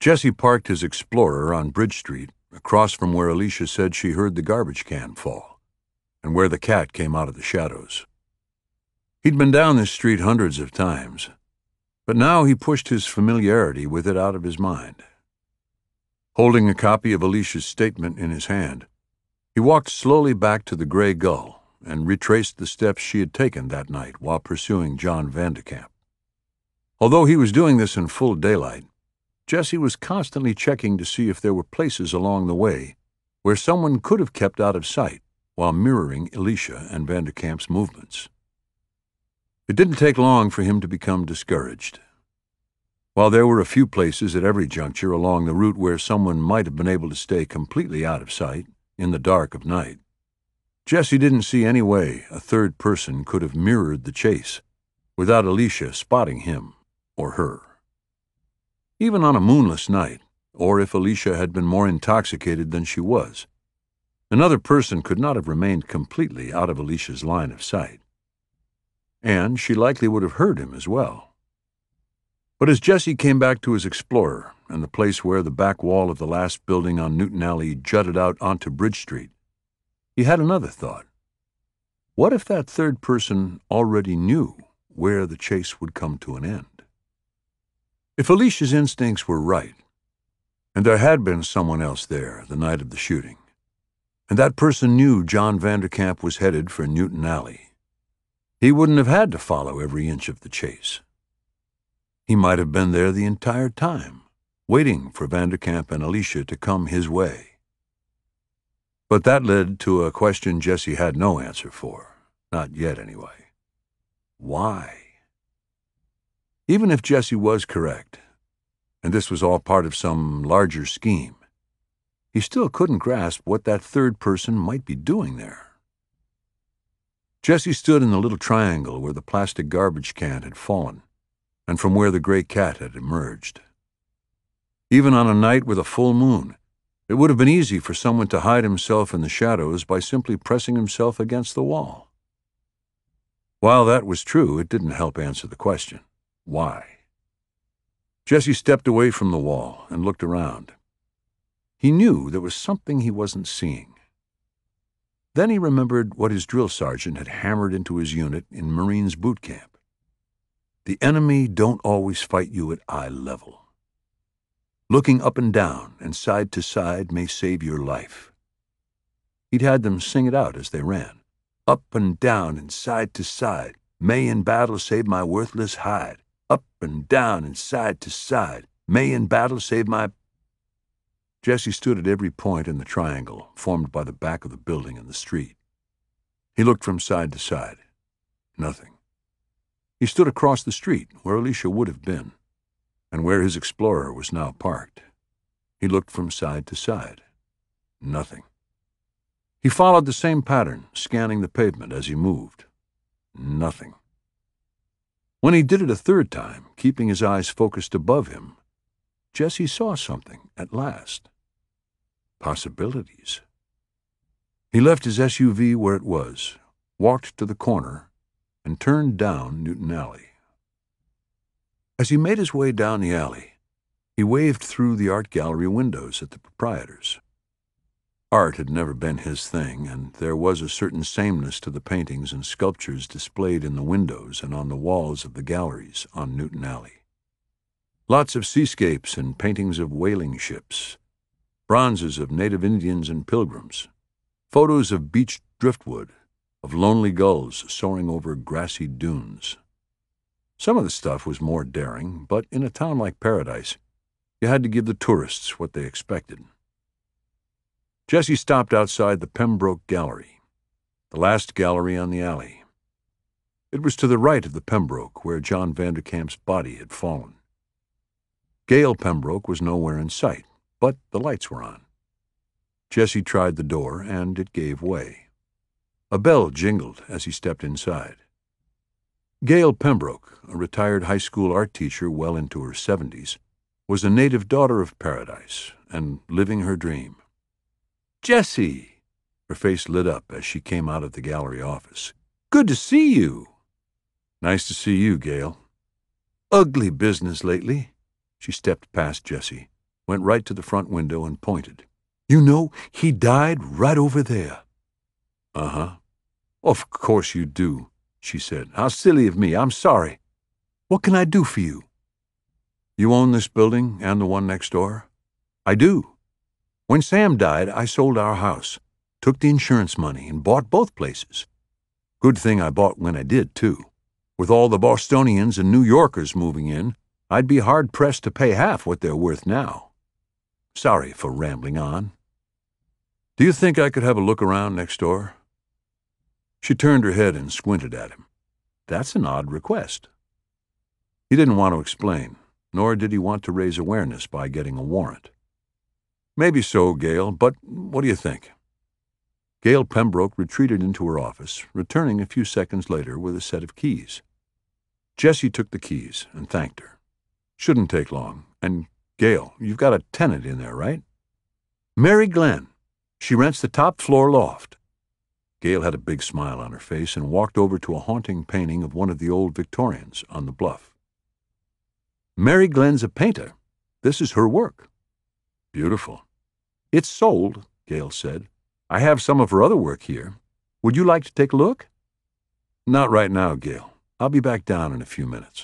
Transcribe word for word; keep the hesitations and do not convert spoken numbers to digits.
Jessie parked his Explorer on Bridge Street, across from where Alicia said she heard the garbage can fall, and where the cat came out of the shadows. He'd been down this street hundreds of times, but now he pushed his familiarity with it out of his mind. Holding a copy of Alicia's statement in his hand, he walked slowly back to the Grey Gull and retraced the steps she had taken that night while pursuing John Vandekamp. Although he was doing this in full daylight, Jessie was constantly checking to see if there were places along the way where someone could have kept out of sight while mirroring Alicia and Vandekamp's movements. It didn't take long for him to become discouraged. While there were a few places at every juncture along the route where someone might have been able to stay completely out of sight in the dark of night, Jessie didn't see any way a third person could have mirrored the chase without Alicia spotting him or her. Even on a moonless night, or if Alicia had been more intoxicated than she was, another person could not have remained completely out of Alicia's line of sight. And she likely would have heard him as well. But as Jessie came back to his Explorer and the place where the back wall of the last building on Newton Alley jutted out onto Bridge Street, he had another thought. What if that third person already knew where the chase would come to an end? If Alicia's instincts were right, and there had been someone else there the night of the shooting, and that person knew John Vandekamp was headed for Newton Alley, he wouldn't have had to follow every inch of the chase. He might have been there the entire time, waiting for Vandekamp and Alicia to come his way. But that led to a question Jessie had no answer for, not yet anyway. Why? Even if Jessie was correct, and this was all part of some larger scheme, he still couldn't grasp what that third person might be doing there. Jessie stood in the little triangle where the plastic garbage can had fallen, and from where the gray cat had emerged. Even on a night with a full moon, it would have been easy for someone to hide himself in the shadows by simply pressing himself against the wall. While that was true, it didn't help answer the question, why? Jessie stepped away from the wall and looked around. He knew there was something he wasn't seeing. Then he remembered what his drill sergeant had hammered into his unit in Marines boot camp. The enemy don't always fight you at eye level. Looking up and down and side to side may save your life. He'd had them sing it out as they ran. Up and down and side to side, may in battle save my worthless hide. Up and down and side to side, may in battle save my... Jessie stood at every point in the triangle formed by the back of the building and the street. He looked from side to side. Nothing. He stood across the street where Alicia would have been, and where his Explorer was now parked. He looked from side to side. Nothing. He followed the same pattern, scanning the pavement as he moved. Nothing. When he did it a third time, keeping his eyes focused above him, Jessie saw something at last. Possibilities. He left his S U V where it was, walked to the corner, and turned down Newton Alley. As he made his way down the alley, he waved through the art gallery windows at the proprietors. Art had never been his thing, and there was a certain sameness to the paintings and sculptures displayed in the windows and on the walls of the galleries on Newton Alley. Lots of seascapes and paintings of whaling ships, bronzes of native Indians and pilgrims, photos of beached driftwood, of lonely gulls soaring over grassy dunes. Some of the stuff was more daring, but in a town like Paradise, you had to give the tourists what they expected. Jessie stopped outside the Pembroke Gallery, the last gallery on the alley. It was to the right of the Pembroke where John Vandekamp's body had fallen. Gail Pembroke was nowhere in sight, but the lights were on. Jessie tried the door, and it gave way. A bell jingled as he stepped inside. Gail Pembroke, a retired high school art teacher well into her seventies, was a native daughter of Paradise and living her dream. "Jessie!" Her face lit up as she came out of the gallery office. "Good to see you." "Nice to see you, Gail." "Ugly business lately." She stepped past Jessie. went right to the front window and pointed. "You know, he died right over there." "Uh-huh. Of course you do," she said. "How silly of me. I'm sorry. What can I do for you?" "You own this building and the one next door?" "I do. When Sam died, I sold our house, took the insurance money, and bought both places. Good thing I bought when I did, too. With all the Bostonians and New Yorkers moving in, I'd be hard-pressed to pay half what they're worth now. Sorry for rambling on. Do you think I could have a look around next door?" She turned her head and squinted at him. That's an odd request. He didn't want to explain, nor did he want to raise awareness by getting a warrant. "Maybe so, Gail, but what do you think?" Gail Pembroke retreated into her office, returning a few seconds later with a set of keys. Jessie took the keys and thanked her. "Shouldn't take long. And, Gail, you've got a tenant in there, right?" "Mary Glenn. She rents the top-floor loft." Gail had a big smile on her face and walked over to a haunting painting of one of the old Victorians on the bluff. "Mary Glenn's a painter. This is her work." "Beautiful." "It's sold," Gail said. "I have some of her other work here. Would you like to take a look?" "Not right now, Gail. I'll be back down in a few minutes."